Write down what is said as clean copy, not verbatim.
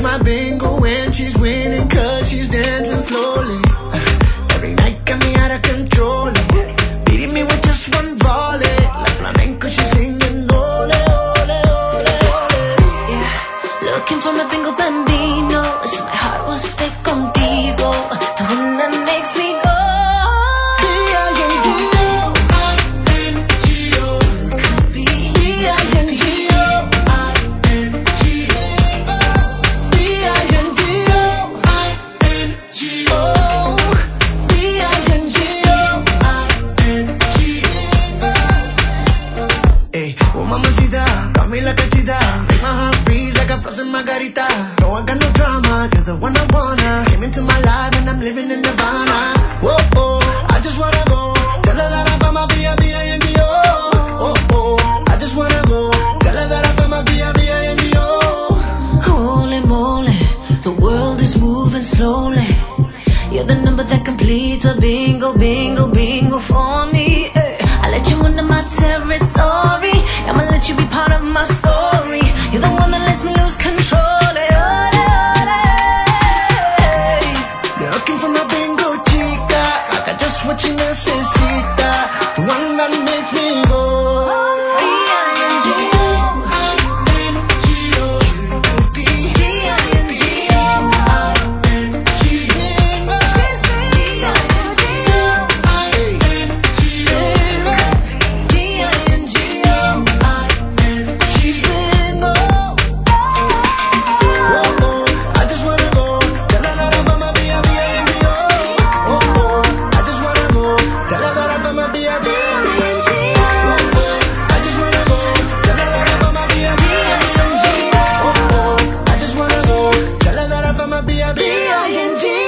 my bingo when she's winning, cause she's dancing slowly. Every night got me out of control, beating me with just one volley. Like flamenco, she's singing ole, ole, ole, ole. Yeah, looking for my bingo bambino, so my heart will stay contigo, the one that makes me go. Mamacita, got me like a cheetah, make my heart freeze like a frozen margarita. No, I got no drama, you're the one I wanna. Came into my life and I'm living in Nirvana. Whoa, oh, I just wanna go, tell her that I found my B-I-B-I-N-G-O. Oh, oh, I just wanna go, tell her that I found my B-I-B-I-N-G-O. Holy moly, the world is moving slowly. You're the number that completes a bingo, bingo, bingo for me. I let you into my territory, I'ma let you be part of my story. You're the one that lets me lose control. Looking for my bingo chica, I got just what you necesita, the one that makes me go. B-I-N-G